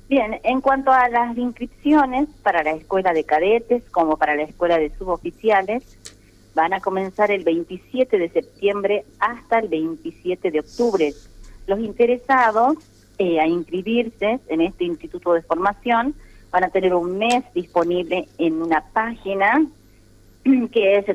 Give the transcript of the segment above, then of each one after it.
Bien, en cuanto a las inscripciones para la escuela de cadetes como para la escuela de suboficiales, van a comenzar el 27 de septiembre hasta el 27 de octubre. Los interesados a inscribirse en este instituto de formación van a tener un mes disponible en una página que es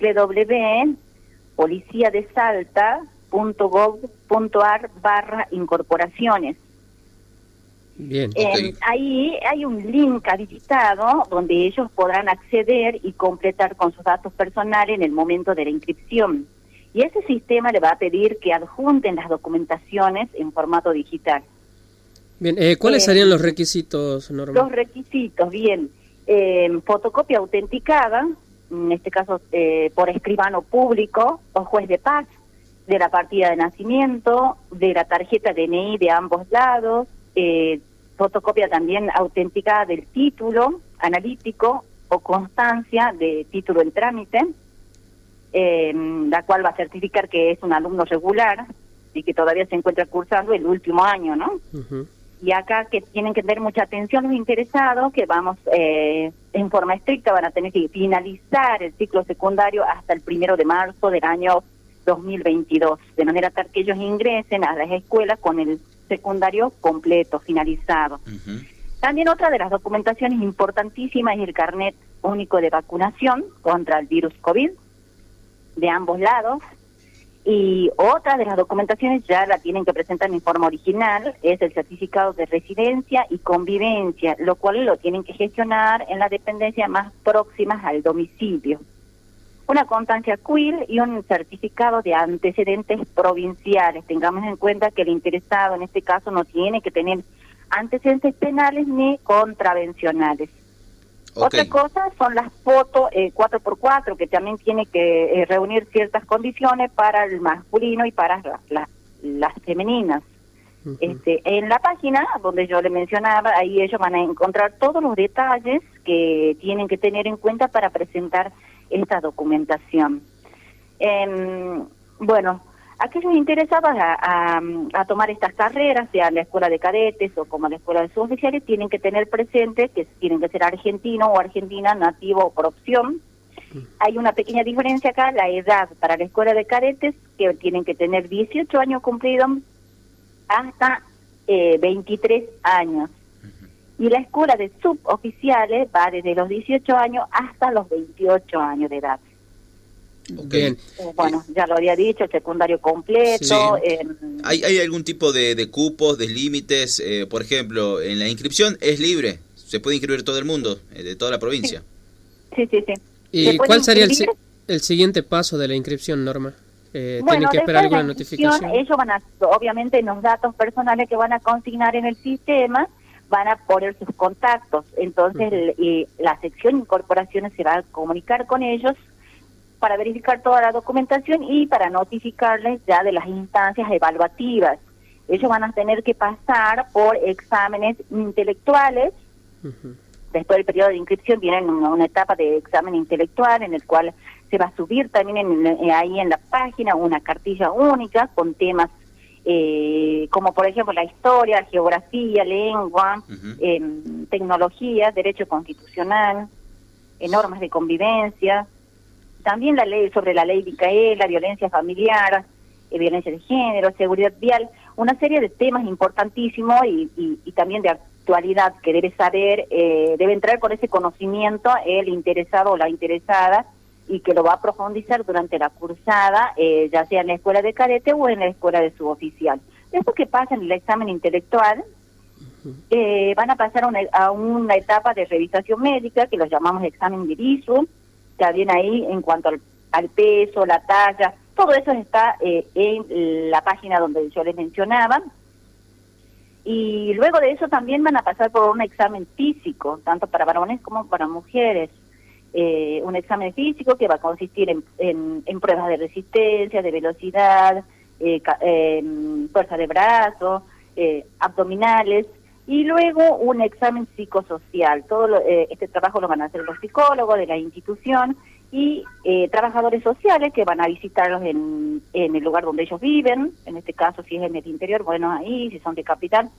www.policiadesalta.gov.ar/incorporaciones. Bien. Ahí hay un link habilitado donde ellos podrán acceder y completar con sus datos personales en el momento de la inscripción. Y ese sistema le va a pedir que adjunten las documentaciones en formato digital. Bien, ¿cuáles serían los requisitos, Norma? Los requisitos, bien, fotocopia autenticada, en este caso por escribano público o juez de paz, de la partida de nacimiento, de la tarjeta DNI de ambos lados, fotocopia también autenticada del título analítico o constancia de título en trámite, la cual va a certificar que es un alumno regular y que todavía se encuentra cursando el último año, ¿no? Uh-huh. Y acá que tienen que tener mucha atención los interesados, que vamos en forma estricta, van a tener que finalizar el ciclo secundario hasta el 1 de marzo del año 2022, de manera tal que ellos ingresen a las escuelas con el secundario completo, finalizado. Uh-huh. También otra de las documentaciones importantísimas es el carnet único de vacunación contra el virus COVID de ambos lados. Y otra de las documentaciones ya la tienen que presentar en forma original, es el certificado de residencia y convivencia, lo cual lo tienen que gestionar en la dependencia más próximas al domicilio. Una constancia CUIL y un certificado de antecedentes provinciales. Tengamos en cuenta que el interesado en este caso no tiene que tener antecedentes penales ni contravencionales. Okay. Otra cosa son las fotos 4x4, que también tiene que reunir ciertas condiciones para el masculino y para las femeninas. Uh-huh. En la página donde yo le mencionaba, ahí ellos van a encontrar todos los detalles que tienen que tener en cuenta para presentar esta documentación. Bueno, aquellos interesados a tomar estas carreras, sea la escuela de cadetes o como la escuela de suboficiales, tienen que tener presente que tienen que ser argentino o argentina, nativo o por opción. Hay una pequeña diferencia acá, la edad para la escuela de cadetes, que tienen que tener 18 años cumplidos hasta 23 años. Y la escuela de suboficiales va desde los 18 años hasta los 28 años de edad. Bien. Bueno, ya lo había dicho, el secundario completo. Sí. ¿Hay algún tipo de cupos, de límites? Por ejemplo, en la inscripción es libre, se puede inscribir todo el mundo, de toda la provincia. Sí. ¿Y cuál sería el siguiente paso de la inscripción, Norma? ¿Tienen que esperar alguna notificación? Ellos van a, obviamente, en los datos personales que van a consignar en el sistema, van a poner sus contactos. Entonces, la sección incorporaciones se va a comunicar con ellos para verificar toda la documentación y para notificarles ya de las instancias evaluativas. Ellos van a tener que pasar por exámenes intelectuales. Uh-huh. Después del periodo de inscripción viene una etapa de examen intelectual en el cual se va a subir también ahí en la página una cartilla única con temas como por ejemplo la historia, geografía, lengua, uh-huh. Tecnología, derecho constitucional, normas de convivencia. También la ley sobre la ley Micaela, violencia familiar, violencia de género, seguridad vial, una serie de temas importantísimos y también de actualidad que debe saber, debe entrar con ese conocimiento el interesado o la interesada y que lo va a profundizar durante la cursada, ya sea en la escuela de cadete o en la escuela de suboficial. Después que pasen el examen intelectual, van a pasar a una etapa de revisación médica que lo llamamos examen de visu. También ahí en cuanto al peso, la talla, todo eso está en la página donde yo les mencionaba. Y luego de eso también van a pasar por un examen físico, tanto para varones como para mujeres. Un examen físico que va a consistir en pruebas de resistencia, de velocidad, fuerza de brazo, abdominales. Y luego un examen psicosocial. Este trabajo lo van a hacer los psicólogos de la institución y trabajadores sociales que van a visitarlos en el lugar donde ellos viven. En este caso, si es en el interior, bueno, ahí, si son de capital,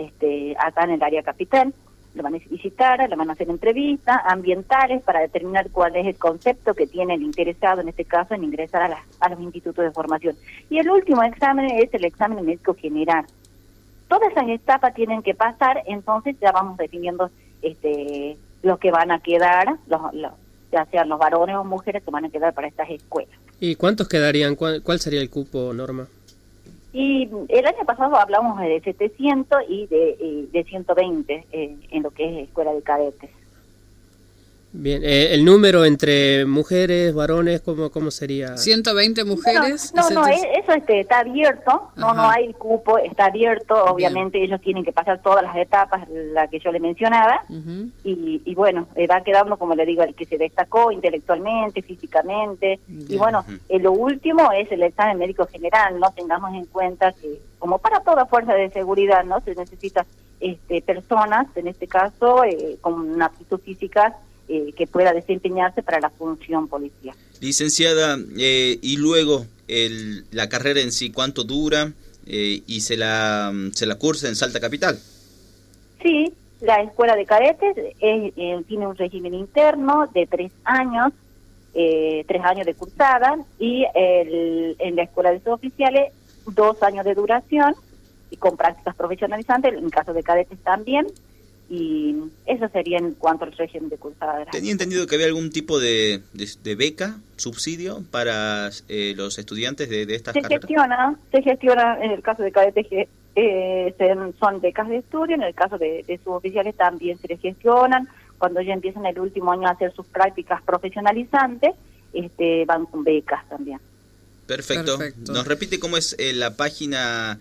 acá en el área capital. Lo van a visitar, le van a hacer entrevistas ambientales para determinar cuál es el concepto que tiene el interesado, en este caso, en ingresar a los institutos de formación. Y el último examen es el examen médico general. Todas esas etapas tienen que pasar, entonces ya vamos definiendo los que van a quedar, ya sean los varones o mujeres que van a quedar para estas escuelas. ¿Y cuántos quedarían? ¿Cuál sería el cupo, Norma? Y el año pasado hablamos de 700 y de 120 en lo que es escuela de cadetes. Bien, el número entre mujeres, varones, ¿cómo sería? 120 mujeres. No, eso está abierto, no hay cupo, está abierto, obviamente. Bien. Ellos tienen que pasar todas las etapas, la que yo le mencionaba, y bueno, va quedando, como le digo, el que se destacó intelectualmente, físicamente, y bueno, lo último es el examen médico general. No tengamos en cuenta que, como para toda fuerza de seguridad, no se necesita personas, en este caso, con una aptitud física que pueda desempeñarse para la función policial. Licenciada, y luego la carrera en sí, ¿cuánto dura? ¿Y se la cursa en Salta Capital? Sí, la escuela de cadetes tiene un régimen interno de 3 años, 3 años de cursada, y en la escuela de suboficiales 2 años de duración, y con prácticas profesionalizantes, en caso de cadetes también. Y eso sería en cuanto al régimen de cursada. Tenía entendido que había algún tipo de beca, subsidio para los estudiantes de estas carreras. Se gestiona en el caso de cadetes, son becas de estudio, en el caso de suboficiales también se les gestionan. Cuando ya empiezan el último año a hacer sus prácticas profesionalizantes, van con becas también. Perfecto. ¿Nos repite cómo es la página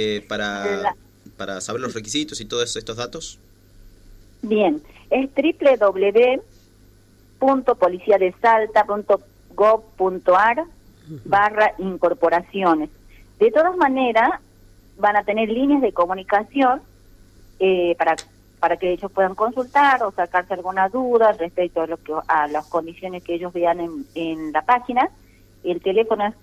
para saber los requisitos y todos estos datos? Bien, es www.policiadesalta.gov.ar/incorporaciones. De todas maneras, van a tener líneas de comunicación para que ellos puedan consultar o sacarse alguna duda respecto a las condiciones que ellos vean en la página. El teléfono es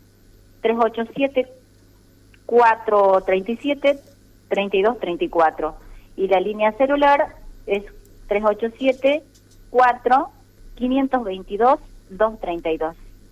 387-437-3234 y la línea celular es 387-4-522-232.